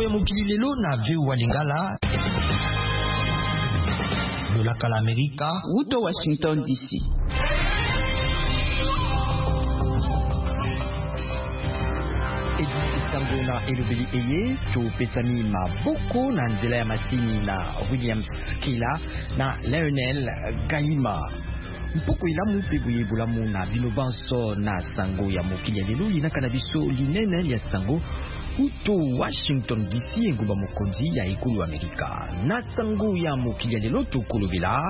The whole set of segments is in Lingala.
ya mokili lelo na VOA Lingala. Lolaka la Amerika. Uto Washington DC. Sango na elobeli eye to pesami maboko na nzela ya masini na Williams Kila na Lionel Galima. Mpoko ilamu pegu yebulamu na binobanso na sango ya mokili ya lelo yinaka na biso linene ya sango uto Washington DC ngumba mokonzi ya ekulu Amerika. Na sango ya mokili ya lelo to kolobela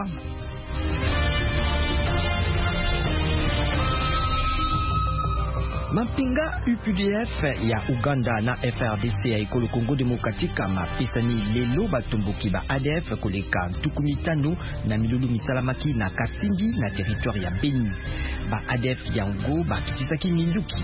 Mapinga UPDF ya Uganda na FRDC ya ekolo Congo Demokratika mapesani lelo batomboki ba ADF koleka 15 na milulu misalamaki na Kasindi na territoire ya Beni. Ba ADF yango bakitisaki minduki.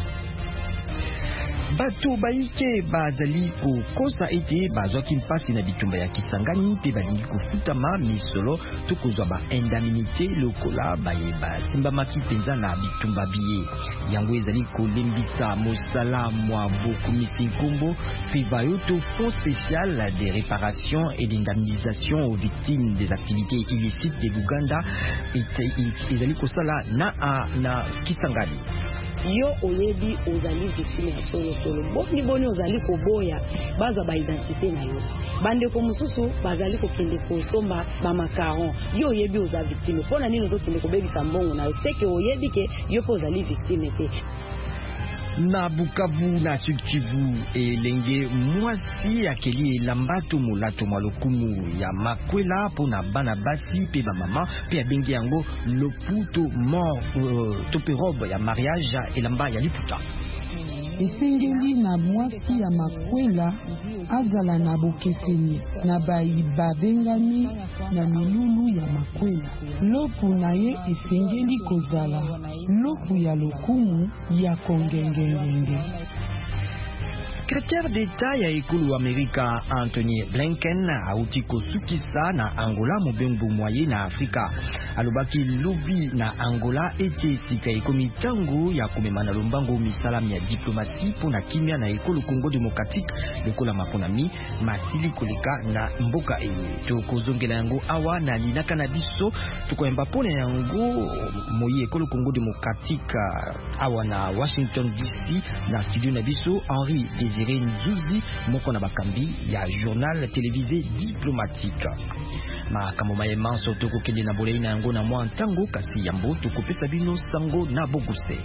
Bato baike bazali kokosa ete bazwaki mpasi na bitumba ya Kisangani pe balingi kofutama misolo tokozwa ba indemnité lokola bayeba simbamaki penza na bitumba biye. Yango ezali kolembisa mosala mwa bokumisi nkombo Fivayoto Fonds spécial de réparation et d'indemnisation aux victimes des activités illicites de Uganda ezali kosala na Kisangani. Yo oyebi ozali victime ya solo boni ozali koboya baza ba identité na yo bande ko mususu bazali kokende kosomba ba makaron yo oyebi oza victime pona nini ozokende kobebisa mbongo na yo seke oyebi ke yo po ozali victime te. Na Bukavu na Sud Kivu elenge mwasi akeli elambatu mulato mwalokumu ya makwela pona bana basi pe ba mama pe abengi yango loputo mort tope robe ya mariage elamba ya liputa. Esengeli na mwasi ya makwela azala na bokeseni na bayiba bengami na milulu ya makwela. Lopu na ye esengeli kozala lopu ya lokumu ya kongengengenge. Secrétaire d'État ya ekulu Amerika Anthony Blinken auti kosukisa na Angola mobengo moye na Afrika. Alobaki lobi na Angola ete sika ekomi tango ya kumemana lombango misalami ya diplomasi pona kimia na ekolo Congo Demokratique lekola maponami masili koleka na mboka eye. Tokozongela yango awa na linaka na biso tukoyemba pona yango moye ekolo Congo Demokratique awa na Washington DC na studio na biso Henri Désiré Nzuzi moko na bakambi ya journal télévisé diplomatique. Makambo mayema soto kokende na bolei na yango na mwa ntango kasi yambo tokopesa bino sango na bokuse.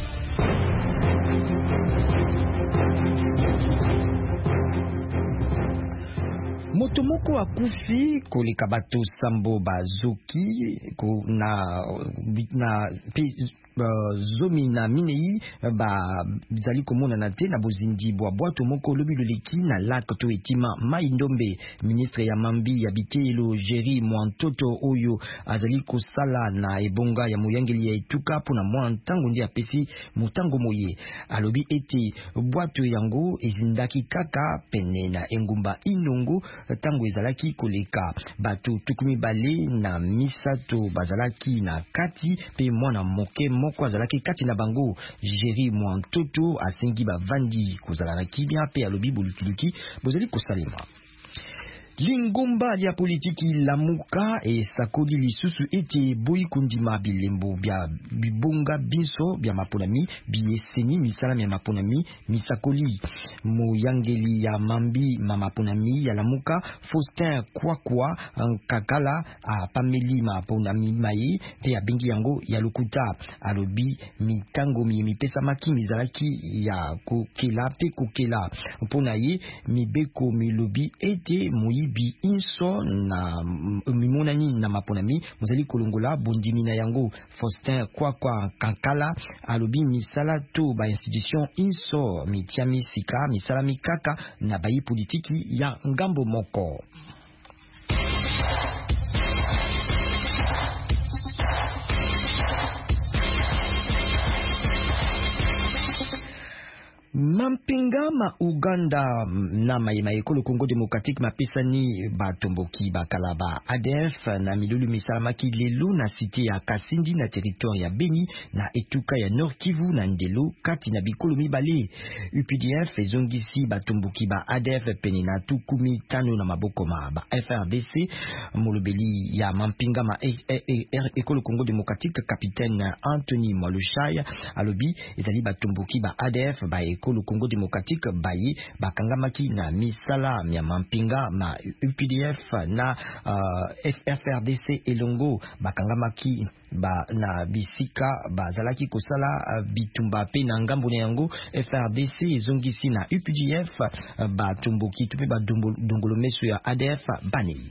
Moto moko akufi koleka bato sambo bazoki na zomi na minei zali komona na te na bozindi bwa bwato moko lobi loleki na lac to etima mai ndombe. Ministre ya mambi ya bitelo Jerry Mwantoto oyo azali kosala na ebonga ya moyangeli ya etuka pona mwa ntango ndi apesi motango moye alobi ete bwato yango ezindaki kaka pene na engumba Inongo tango ezalaki koleka bato 12 na misato bazalaki na kati pe mwana moke moko azalaki kati na bango. Jerry Mwantoto asengi bavandi kozala na kibia pe alobi bolukiliki bozali kosalema. Lingomba ya politiki lamuka e sakoli lisusu ete boyi kundima bilembo bya bibonga binso bya maponami bieseni misalami ya maponami misakoli moyangeli ya mambi maponami ya lamuka Faustin Kwakwa Kakala a pameli maponami maye pe abengi yango ya lokuta alobi mitango mipesa maki mizalaki ya kokela pe kokela mpona ye mibeko milobi ete moyi bi inso na mimonani na maponami mozali kolongola bondimi na yango. Faustin Kwakwa Kankala alobi misala to ba institution inso mitiami sika misala mikaka na bayi politiki ya ngambo moko. Mampinga ma Uganda na ekolo Congo démocratique mapesani batomboki bakalaba ADF na milulu misalamaki lelo na cité ya Kasindi na territoire ya Beni na etuka ya Nord Kivu na Ndelo kati na bikolo mibale. UPDF ezongisi batomboki ba ADF pene na tukumi tano na maboko ma ba FRDC. Molobeli ya Mampinga ma ekolo Congo démocratique capitaine Anthony Mwalushaya alobi ezali batomboki ba ADF ba ekolo Congo démocratique baye bakangamaki na misala ya Mampinga ma UPDF na FRDC elongo bakangamaki na bisika bazalaki kosala bitumba pe na ngambo yango. FRDC ezongisi na UPDF batomboki tupe badongolo meso ya ADF bani.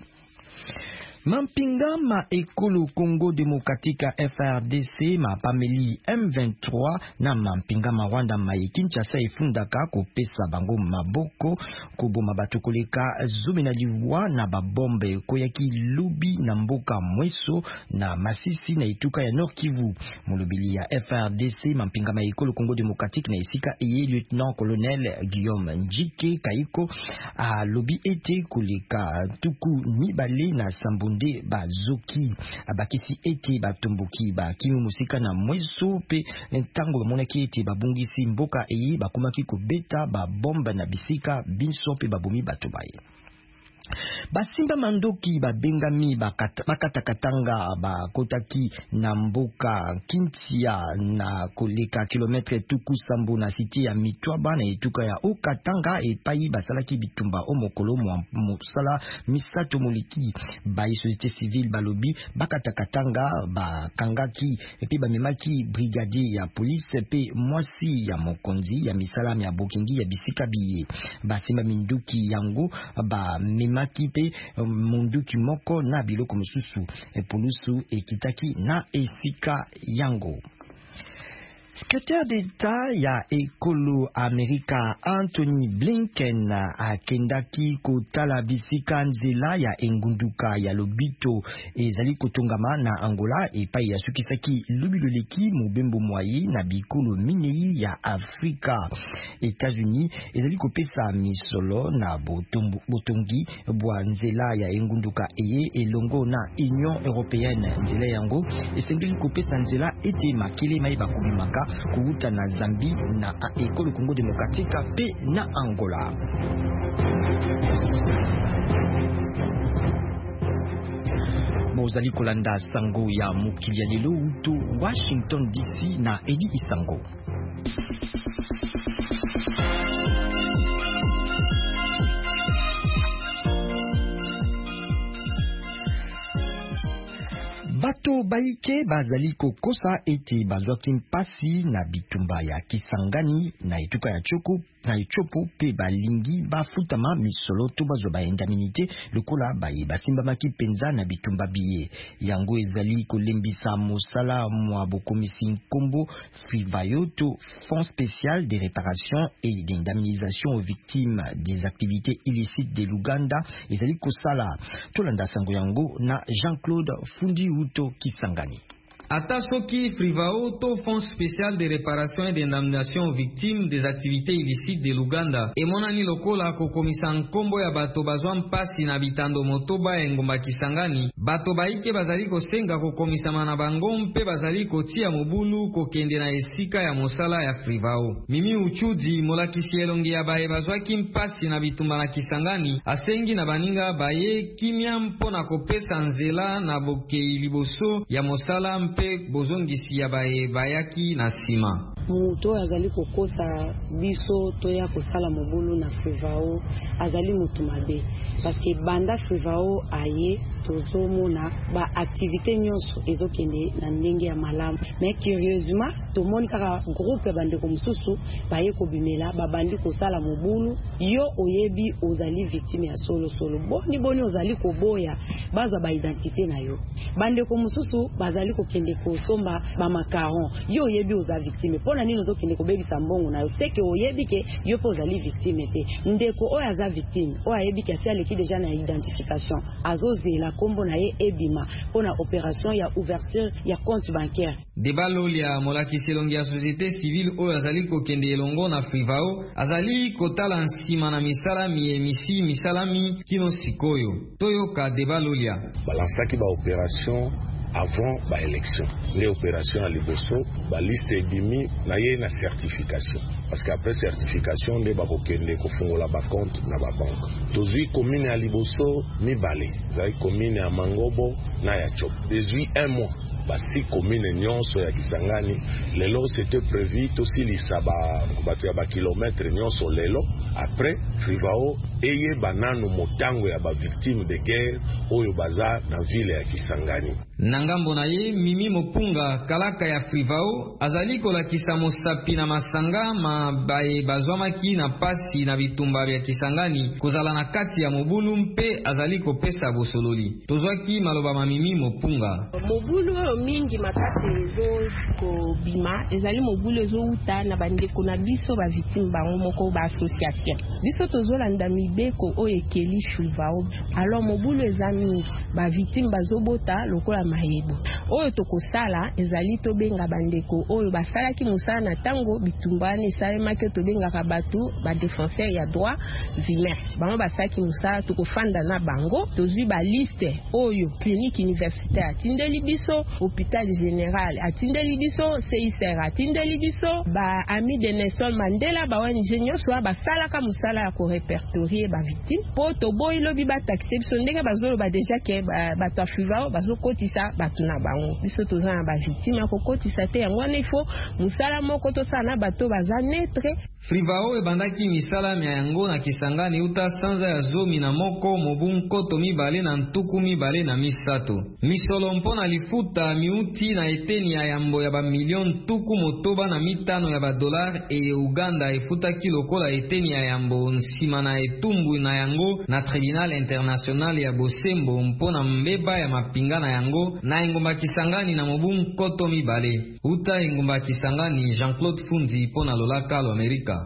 Mampinga ma ekolo Congo démocratique FRDC ma pameli M23 na Mampinga ma Rwanda ma Kinshasa efundaka kopesa bango maboko koboma batokoleka zomena liwa na babombe koyaki lubi na mboka mweso na Masisi na etuka ya Nord Kivu. Molobili ya FRDC Mampinga ma ekolo Congo démocratique na esika eye lieutenant colonel Guillaume Njike Kaiko a lobi ete koleka tuku nibale na Sambunde bazoki abakisi ete batomboki bakimu musika na mweso pe ntango bamonaki ete babungisi mboka eye bakomaki kobeta babomba na bisika binso pe babomi bato baye. Basimba mandoki babengami bakatakatanga bakotaki na mboka Kintia na koleka kilometre tuku sambo na siti ya Mitwaba na etuka ya Okatanga epai basalaki bitumba omokolo mosala misato moliki ba société civile balobi bakatakatanga bakangaki epi bamemaki brigadier ya police pe mwasi ya mokonzi ya misala ya bokingi ya bisika biye. Basimba minduki yango ba maki pe munduki moko na biloko mususu polusu ekitaki na esika yango. Secrétaire d'État ya ekolo Amerika Anthony Blinken akendaki kotala bisika nzela ya engunduka ya lobito ezali kotongama na Angola epai ya sukisaki lubiloleki mobembo mwayi na bikolo minei ya Afrika. États-Unis ezali kopesa misolo na botongi bwa nzela ya engunduka eye elongo na Union Européenne. Nzela yango esengeli kopesa nzela ete makele mai bakubimaka kuuta na Zambie na ekolo Congo démocratique pe na Angola. Bozali kolanda sango ya mukili ya lelo uto Washington DC na Edi Isango. Bato baike bazali kokosa ete bazwaki mpasi na bitumba ya Kisangani na etuka ya Chopo pe balingi bafutama misolo to bazwa baendaminite lokola baye basimbamaki penza na bitumba biye. Yango ezali kolembisa mosala mwa bokomisi nkombo Frivayo to Fonds spécial de réparation et d'indemnisation aux victimes des activités illicites de l'Ouganda ezali kosala. Tolanda sango yango na Jean-Claude Fundi Uto Kisangani. Ata soki Frivao to Fonds spécial de réparation et d'indemnisation aux victimes des activités illicites de l'Ouganda emonani lokola kokomisa nkombo ya bato bazwa mpasi na bitando motoba ya ngomba Kisangani, bato baike bazali kosenga kokomisama na bango mpe bazali kotia mobulu kokende na esika ya mosala ya Frivao. Mimi Uchudi molakisi elongi ya baye bazwaki mpasi na bitumba na Kisangani asengi na baninga baye kimia mpona kopesa nzela na bokei liboso ya mosala mpe bozongisi ya baye bayaki na sima. Muto azali kokosa biso to ya kosala mobulu na Frivao azali mutu mabe parce que banda Frivao aye tozomona ba activité nyonso ezokende na ndenge ya malamu. Mais curieusement tomoni kaka groupe bande ko mususu baye ko bimela babandi kosala mobulu yo oyebi ozali victime ya solo boni ozali koboya bazwa ba identité na yo bande ko mususu bazali ko kende ko somba ba makaron yo oyebi oza victime. mpona nini ozokende kobebisa mbongo na yo seke oyebi ke yo po ozali victime te ndeko oyo aza victime oyo ayebi ke ati aleki deja na identification azozela kombo na ye ebima mpona opération ya ouverture ya compte bancaire. Debalolia molakisi elongi ya société civile oyo azali kokende elongo na Frivao azali kotala nsima na misalami emisi misalami kino sikoyo toyoka Debalolia balansaki ba opération avant ba élection les opérations à liboso ba liste ebimi na ye na certification parce que après certification nde bakokende kofungola ba compte na ba banque tozwi commune ya liboso mibale zai commune ya Mangobo na ya Chop depuis un mois basi commune nyonso ya Kisangani lelo c'était prévu tosilisa bato ya ba kilomètre nyonso lelo après Frivao eye banano motango ya ba victime de guerre oyo baza na ville ya Kisangani. Nangambo na ye Mimi Mopunga kalaka ya Frivao azali kolakisa mosapi na masanga mabaye bazwamaki na pasi na bitumba vya Kisangani kozala na kati ya mobulu mpe azali kopesa bosololi tozwaki maloba ma Mimi Mopunga mobulu mingi makasi ezo kobima ezali mobulu ezo uta na bandeko na biso ba victime bango moko ba association biso tozolanda mibeko oyo ekeli Frivao alors mobulu eza mingi ba victime bazobota lokola mayebo oyo tokosala ezali tobenga bandeko oyo basalaki musala na tango bitumbane esalemaki tobengaka batu ba défenseur ya droit humain bango basalaki musala tokofanda na bango tozwi ba liste oyo clinique universitaire atindeli biso hôpital général atindeli biso CICR atindeli biso ba ami de Nelson Mandela ba ONG nyonso basalaka musala ya ko répertorier ba victime po toboyi lobi ba taxer biso ndenge bazolo ba déjà ke bato Frivao bazokotisa bato na bango biso toza na ba victime akokotisa te yango wana ifo musala moko tosala na bato baza netre. Frivao ebandaki misala mya yango na Kisangani uta sanza ya zomi na moko mobu nkoto mibale na ntuku mibale na misato misolo mpona lifuta miuti na eteni ya yambo ya ba milion tuku motoba na mitano ya ba dollar e Uganda efutaki lokola eteni ya yambo nsima na etumbu na yango na tribunal international ya Bosembo mpona mbeba ya mapinga na yango na engomba Kisangani na mobu nkoto mibale uta engomba Kisangani Jean-Claude Fundi mpona lolaka lo Amerika.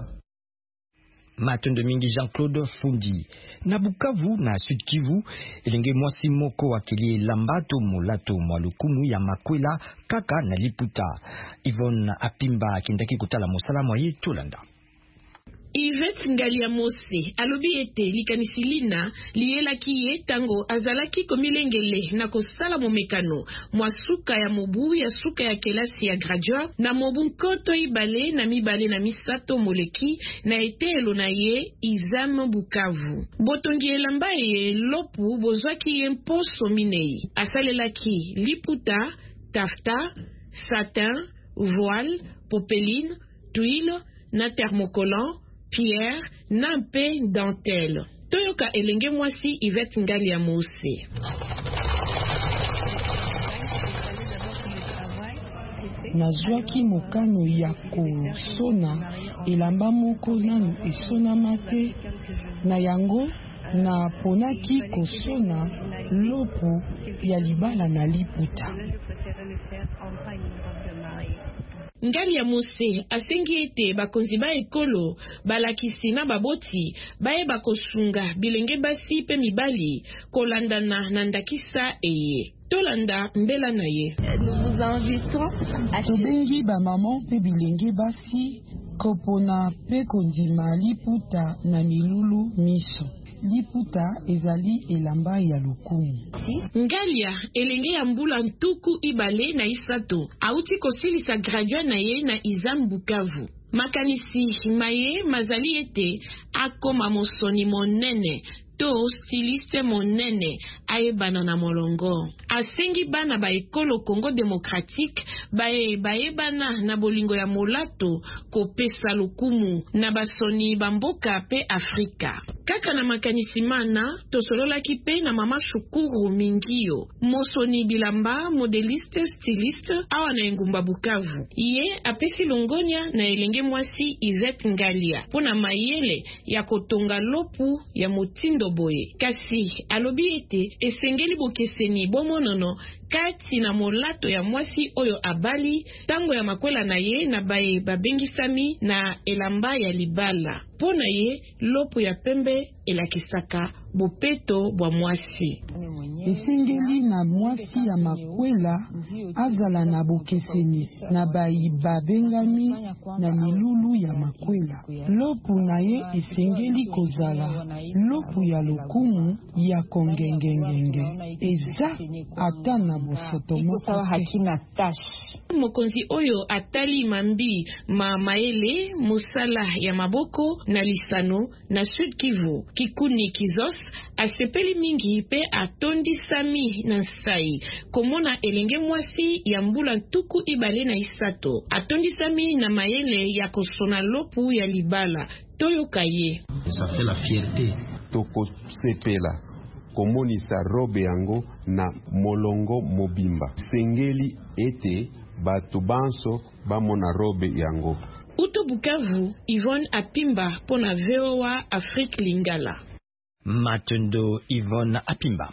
Matondo mingi Jean-Claude Fundi. Na Bukavu na Sud Kivu, elenge mwasi moko wakili lambato mulato mwalukumu ya makwela kaka na liputa. Yvonne Apimba kindaki kutala musala mwa ye Tolanda. Yvette Ngalia Mose alobi ete likanisi lina lielaki ye tango azalaki komilengele na kosala momekano mwasuka ya mobu ya suka ya kelasi ya graduat na mobu nkoto ibale na mibale na misato moleki na etelo na ye Izam Bukavu. Botongi elamba ye lopu bozwaki ye mposo minei. Asalelaki liputa, tafta, satin, voile, popeline, tuile na thermocollant, pierre, nampe, dentelle. Toyoka elenge mwasi Yvette Ngalia Mose. Nazwaki mokano ya kosona elamba moko nanu esonama te na yango na ponaki kosona lopo ya libala na liputa. Ngalia Mose asengi ete bakonzi ba ekolo balakisi na baboti baye bakosunga bilenge basi pe mibali kolandana na ndakisa eye. Tolanda mbela na ye. Tobengi ba maman pe bilenge basi kopona pe kondima liputa na milulu miso. Liputa ezali elamba ya lukumu. Ngalia elenge ya mbula ntuku ibale na isato auti kosilisa graduat na ye na Izam Bukavu. Makanisi maye mazali ete akoma mosoni monene to styliste monene ayebana na molongo. Asengi bana ba ekolo Congo Démocratique bayebana na bolingo ya molato kopesa lukumu na basoni bamboka pe Afrika. Kaka na makanisi mana tosololaki pe na mama Shukuru Mingio mosoni bilamba modeliste styliste awa na engumba Bukavu. Ye apesi longonia na elenge mwasi Yvette Ngalia pona mayele ya kotonga lopu ya motindo boye. Kasi alobi ete esengeli bokeseni bomonono kati na molato ya mwasi oyo abali tango ya makwela na ye na baye babengisami na elamba ya libala. Po na ye lopo ya pembe elakisaka bopeto bwa mwasi. Esengeli na mwasi ya makwela azala na bokeseni na bayiba bengami na milulu ya makwela. Lopu na ye esengeli kozala lopu ya lokumu ya kongengengenge. Eza ata na bosoto moko hakina tashi. Mokonzi oyo atali mambi maele mosala ya maboko na lisano na Sud Kivu Kikuni Kizos asepeli mingi pe atondi sami na sai komona elenge mwasi ya mbula ntuku ibale na isato atondi sami na mayele ya kosona lopu ya libala toyo kaye. Ça fait la fierté toko sepela komonisa robe yango na molongo mobimba sengeli ete bato banso bamona robe yango. Uto Bukavu, Yvonne Apimba pona VOA Afrique Lingala. Matondo Yvonne Apimba.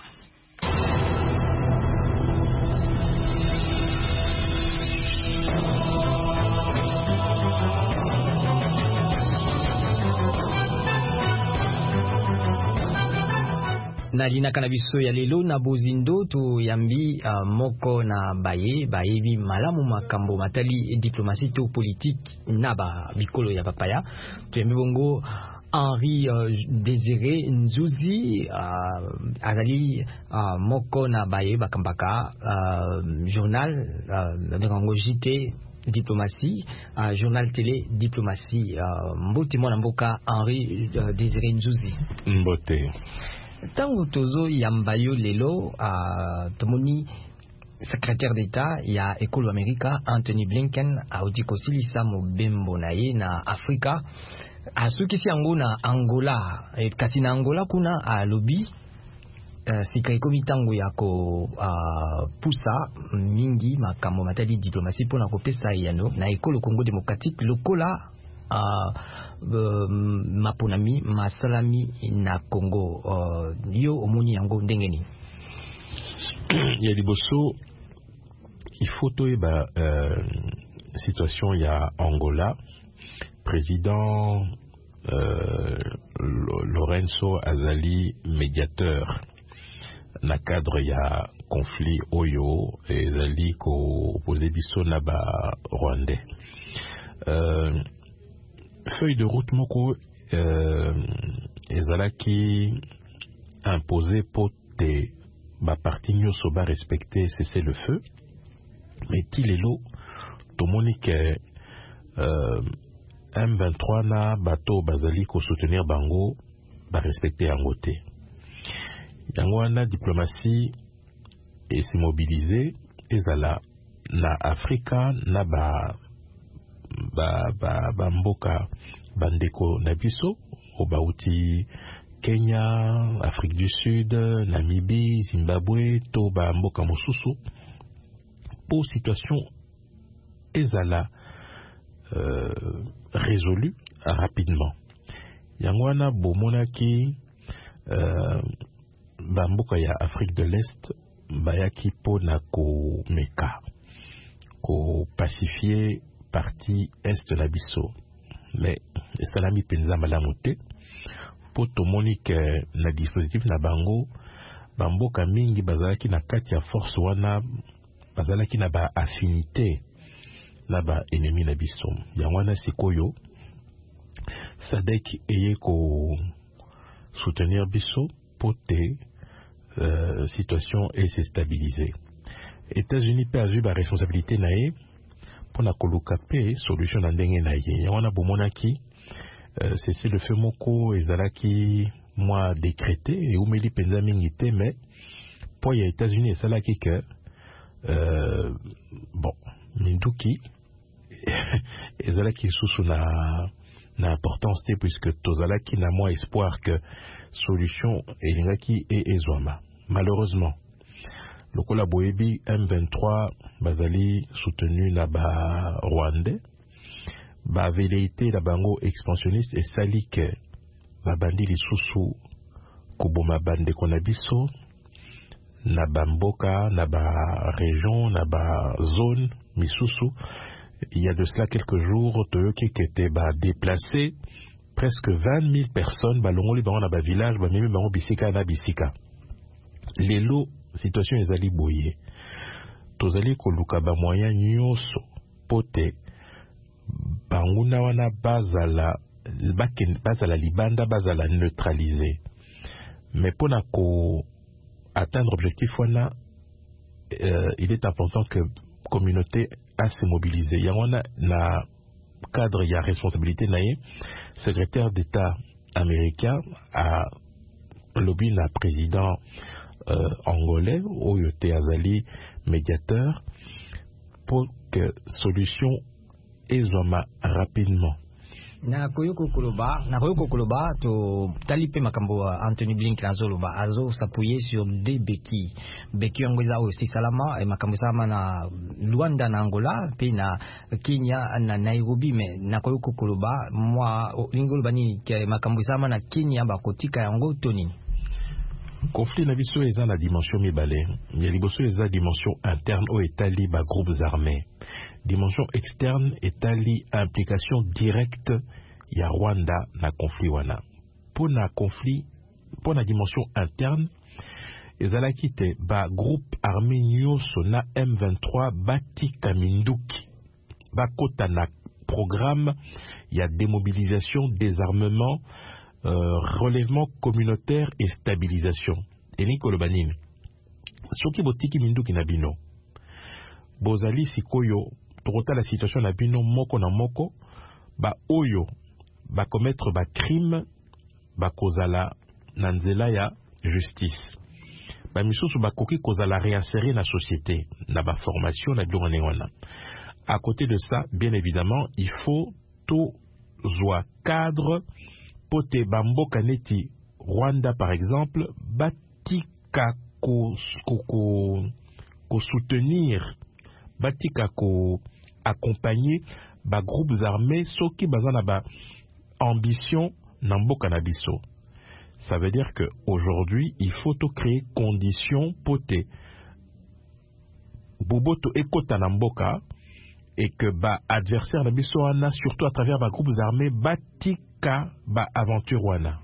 Na lina kanabiso ya lelo na bozindo to yambi moko na bayebi malamu makambo matali diplomasi to politique naba bikolo ya papaya to yambi bongo Henri Désiré Nzuzi azali moko na bayeba kambaka journal bengango JT diplomatie journal télé diplomatie mbote mwana mboka Henri Désiré Nzuzi mbote. Tango tozo yambayo lelo tomoni secrétaire d'État ya Ekolo Amerika Anthony Blinken audi kosilisa mobembo na ye na Afrika asukisi yango na Angola kasi na Angola kuna alobi sika ekomi tango ya ko pusa mingi makambo matali diplomasi pona kopesa yano na Ekolo Congo Démocratique lokola maponami masalami na Congo yo omoni yango ndengeni ya liboso il faut toyeba situation ya Angola président Lorenzo Azali médiateur na cadre ya conflit oyo ezali ko opposé biso na ba Rwandais feuille de route moko ezalaki imposé pour te ba parti nyonso ba respecter cesser le feu mais kilelo tomoni ke M23 na bato bazali ko soutenir bango ba respecter yango te yango wana diplomatie et se mobiliser ezala na Afrika na ba mboka bandeko na biso obauti Kenya, Afrique du Sud, Namibie, Zimbabwe, to ba mboka mosusu pour situation ezala résolue rapidement. Yangwana bomonaki ba mboka ya Afrique de l'Est bayaki po na ko meka ko pacifier partie est na biso mais esalami penza malamu te po tomoni ke na dispositif na bango bamboka mingi bazalaki na kati ya force wana bazalaki na ba affinité na ba ennemi na biso yango wana sikoyo SADC eye ko soutenir biso po te situation et se stabiliser. États-Unis pe azui ba responsabilité na ye pona koluka pe solution na ndenge na ye yango wana bomonaki c'est le feu moko ezalaki moi décrété et umeli penza mingi te mais po ya États-Unis esalaki que bon minduki ezalaki susu na importance te puisque tozalaki na moi espoir que solution elingaki et ezwama malheureusement lokola boyebi M23 bazali soutenu na ba Rwandais ba velléité la bango expansionniste et sali que ba bandi lisusu koboma bande konabiso na bamboka, na ba région, na ba zone misusu. Il y a de cela quelques jours, Toyoki qui était déplacé, presque 20 000 personnes, balongoli bango na ba village, ba mimi bango bisika na bisika. Lelo situation ezali boye. Tozali koluka ba moyen nyoso pote banguna wana bazala libanda bazala neutralisé. Mais pour atteindre l'objectif wana, il est important que la communauté a se mobiliser. Il y a na cadre, il y a responsabilité naie. Secrétaire d'État américain a lobby na président angolais Oyote Azali médiateur pour que solution ezoma rapidement. Na koyoko koloba to talipe makambo Anthony Blinken azoloba azo s'appuyer sur des béquilles yango eza aussi salama et makambo salama na Luanda na Angola pe na Kenya na Nairobi. Mais na koyoko koloba moi lingolo bani ke makambo salama na Kenya bakotika yango tonini. Conflit na biso eza na dimension mibale. Ya liboso eza dimension interne o etali ba groupes armés. Dimension externe etali implication directe ya Rwanda na conflit wana. Pour na conflit, pour na dimension interne, ezalaki te ba groupe armé nyoso na M23 bati kaminduki. Ba kota na programme ya démobilisation, désarmement, relèvement communautaire et stabilisation. Et Nikolobanine. Soki botiki minduki na bino. Bozali sikoyo tokota la situation na bino moko na moko ba oyo ba commettre ba crime ba kozala na nzela ya justice. Ba misusu ba koki kozala réinsérer na société na ba formation na biloko wana. À côté de ça, bien évidemment, il faut tout zwa cadre pote bamboka neti Rwanda par exemple batika ko soutenir batika ko accompagner ba groupes armés soki bazana ba ambition na mboka na biso. Ça veut dire que aujourd'hui il faut to créer conditions pote boboto ekota na mboka et que ba adversaire na biso wana surtout à travers ba groupes armés batika ba aventure wana.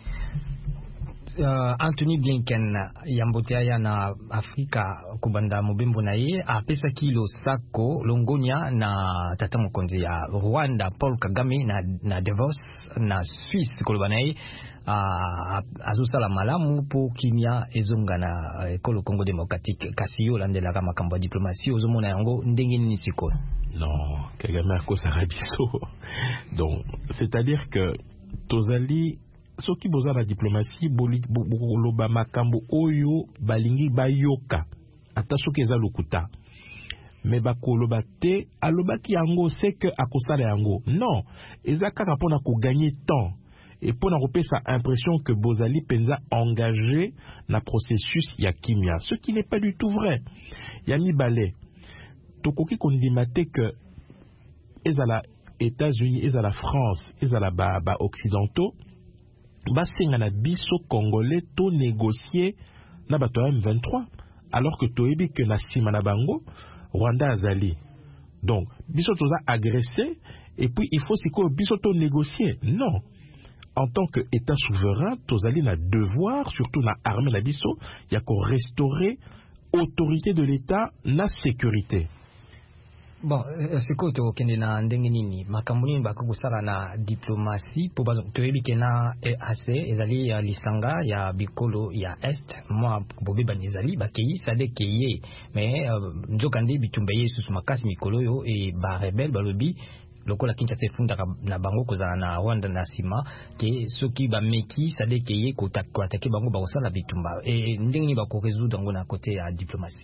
Anthony Blinken yambote aya na Afrika kubanda mobembo na ye apesaki losako longonia na tata mokonzi ya Rwanda Paul Kagame na Davos na Suisse koloba na ye azosala malamu po kimia ezonga na ekolo Congo démocratique kasi yo landelaka makambo ya diplomatie ozomona yango ndenge nini sikoyo. Non, Kagame akosaka biso. Donc c'est-à-dire que tozali soki boza na diplomatie boloba makambo oyo balingi bayoka ata soki eza lokuta mais bakoloba te alobaki yango c'est que akosala yango. Non, eza kaka mpona kogagner temps et mpona kopesa impression que bozali penza engagé na processus ya kimia, ce qui n'est pas du tout vrai. Ya mibale tokoki kondima te que ezala États-Unis, ezala France, ezala ba occidentaux basenga na biso congolais to négocier na bato M23 alors que toyebi que na sima na bango Rwanda azali. Donc biso toza agressé et puis il faut siko biso to négocier. Non, en tant que état souverain tozali na devoir surtout na armée na biso ya ko restaurer autorité de l'état na sécurité. Bon, siko to kende na ndenge nini makambo nini bakosala na diplomatie po bazo toyebi kena EAC ezali ya lisanga ya bikolo ya est moi bobe banezali bakei sade keye mais nzokande bitumba yesu makasi mikolo yo e ba rebelle balobi lokola Kinshasa efundaka na bango kozala na Rwanda na sima ke soki ba meki sade keye ko atake bango bakosala bitumba e ndenge nini bako résoudre ngo na côté ya diplomatie.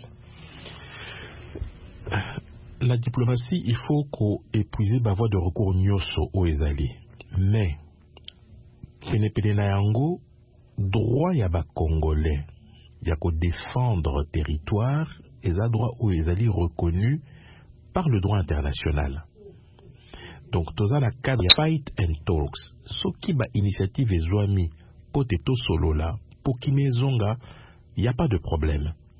La diplomatie, il faut qu'on épuise la voie de recours nyoso au ezali. Mais, Kenepede na yango, droit ya ba Congolais, ya ko défendre territoire, eza droit au ezali reconnu par le droit international. Donc, toza la cadre fight and talks. Soki ba initiative ezwami, poteto solo la, pokime zonga, y a pas de problème.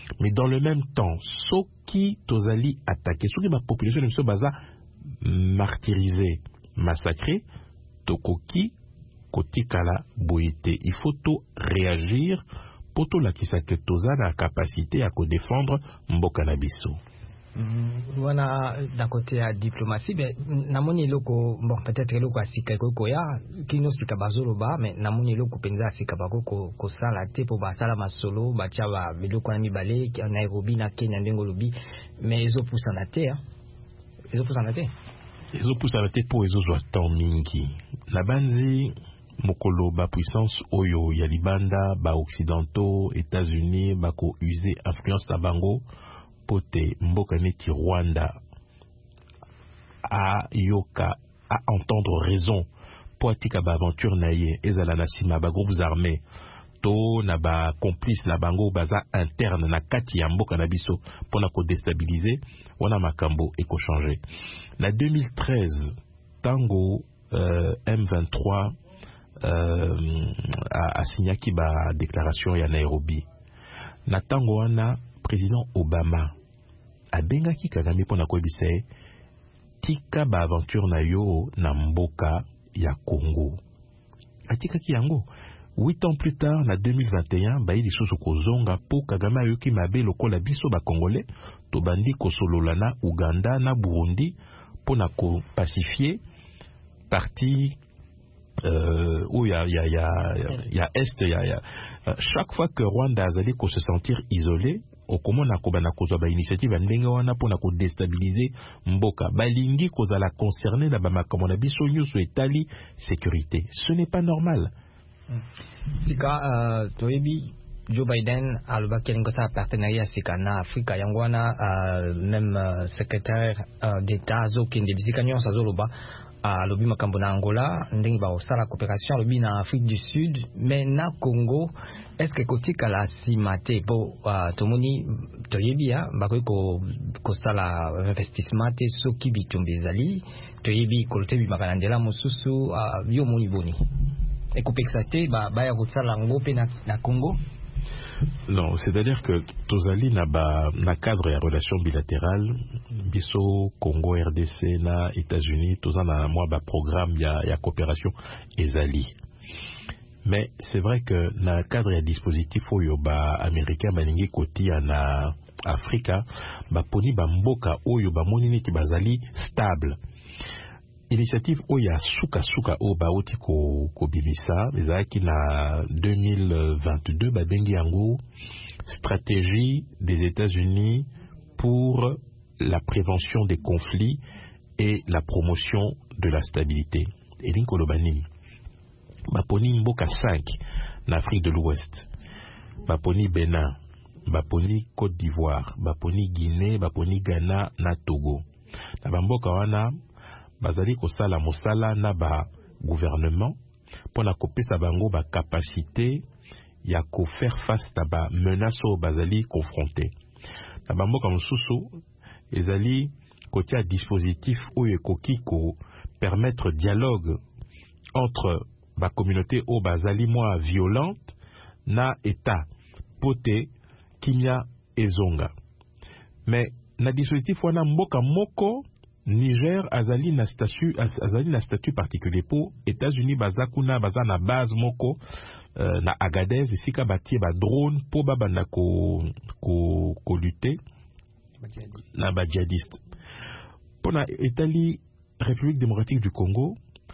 Mais dans le même temps, ceux qui tozali attaqué, ceux qui ma population de baza martyrisé, massacré, tokoki kotikala boité. Il faut tout réagir pour tout la kisake toza la capacité à défendre mboka na biso. Wana d'un côté à diplomatie, mais namoni loko bon peut-être loko asika ko ya kino sika bazolo ba, mais namoni loko penza sika bako ko sala te po ba sala masolo ba tia ba biloko na mibale ki Nairobi na Kenya ndengo lobi, mais ezo poussa na te ezo poussa na te po ezo zo temps mingi na banzi mokolo ba puissance oyo ya libanda ba occidentaux États-Unis ba ko user influence na bango pote mboka neti Rwanda a yoka a entendre raison pour atika ba aventure na ye ezala na sima ba groupes armés to na ba complice na bango baza interne na kati ya mboka na biso pona ko déstabiliser wana makambo eko changer na 2013 tango M23 a signaki ba déclaration ya Nairobi na tango wana président Obama abengaki Kagame pona koyebisa tika ba aventure na yo na mboka ya Congo atikaki yango 8 ans plus tard na 2021 bayi lisusu kozonga po Kagame ayoki mabe lokola biso ba Congolais to bandi kosolola na Uganda na Burundi pona ko pacifier parti où il y a est chaque fois que Rwanda azali ko se sentir isolé okomona ko bana kozwa ba initiative ndenge wana pona ko déstabiliser mboka balingi kozala concerné na ba makambo na biso nyuso etali sécurité. Ce n'est pas normal. Sika toebi Joe Biden alobaki alingo sa partenariat sika na Afrika yango wana même secrétaire d'État azokende bisika nyonso azoloba alobi makambo na Angola ndenge ba osala coopération alobi na Afrique du Sud mais na Congo est-ce que kotika la simate po tomoni toyebi ya bakoy ko sala investissement te soki bitumbi ezali toyebi kolotebi makalandela mosusu yo moni boni et kopexate ba ya kosala ngo pe na Congo. Non, c'est-à-dire que tozali na cadre ya relation bilatérale biso Congo RDC na États-Unis tozana moi ba programme ya coopération ezali. Mais c'est vrai que na cadre ya dispositif oyo ba américain balingi kotia na Afrika ba poni ba mboka oyo ba moni neti bazali stable. Initiative oya suka o baoti ko bimisa ezaki na 2022 babengi yango stratégie des États-Unis pour la prévention des conflits et la promotion de la stabilité. Elinko lobani baponi mboka 5 na Afrique de l'Ouest, baponi Bénin, baponi Côte d'Ivoire, baponi Guinée, baponi Ghana na Togo. Na bamboka wana bazali kosala mosala na ba gouvernement pona kopesa bango ba capacité ya ko faire face na ba menaces bazali confronté. Na bamboka mosusu ezali kotia dispositif oyo ekoki ko permettre dialogue entre ba communauté o bazali moins violente na état pote kimia ezonga. Mais na dispositif wana mboka moko Niger azali na statut particulier pour États-Unis bazakuna baza na base moko na Agadez isika batie ba drone po babanda ko lutter na ba djihadiste. Pour na Italie République démocratique du Congo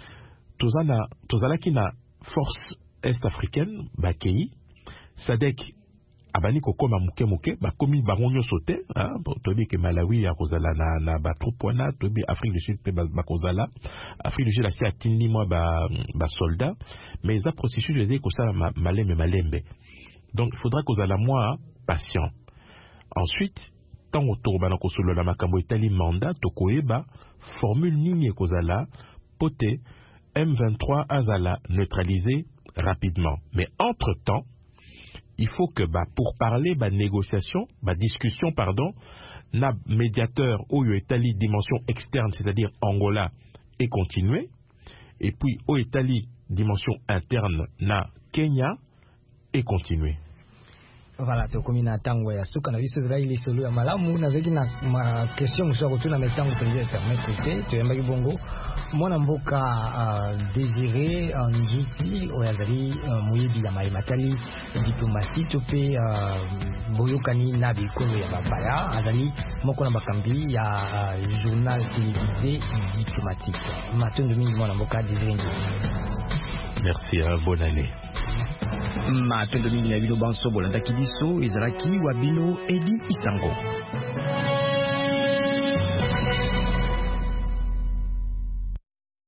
tozalaki na force est-africaine bakei SADC abani kokoma muke bakomi baronyo sauté tobi ke Malawi ya kozala na ba troupwana tobi Afrique du Sud pe bakozala Afrique du Sud la si atindi moi ba soldats mais ça processus les ko ça malembe donc il faudra kozala moi patient. Ensuite tant autour bana kosolo la makambo etali mandat tokoeba formule nini kozala poté M23 azala neutralisé rapidement, mais entre-temps il faut que pour parler négociation, discussion pardon, na médiateur oyo etali dimension externe, c'est-à-dire Angola et continuer, et puis o etali dimension interne na Kenya et continuer. Voilà, tokomi na tango ya suka na biso zela ile solo ya malamu na zeki na ma question so ko tuna metango penje permettre te to yamba kibongo mwana mboka Désiré Njusi oyazali muyibi ya maimatali diplomatie to pe boyokani na bikolo ya babaya azali moko na bakambi ya journal télévisé diplomatique matondo mingi mwana mboka Désiré Njusi. Merci, bonne année. Matondo mingi na bino banso bolanda kibiso ezalaki wabino Edi Isango.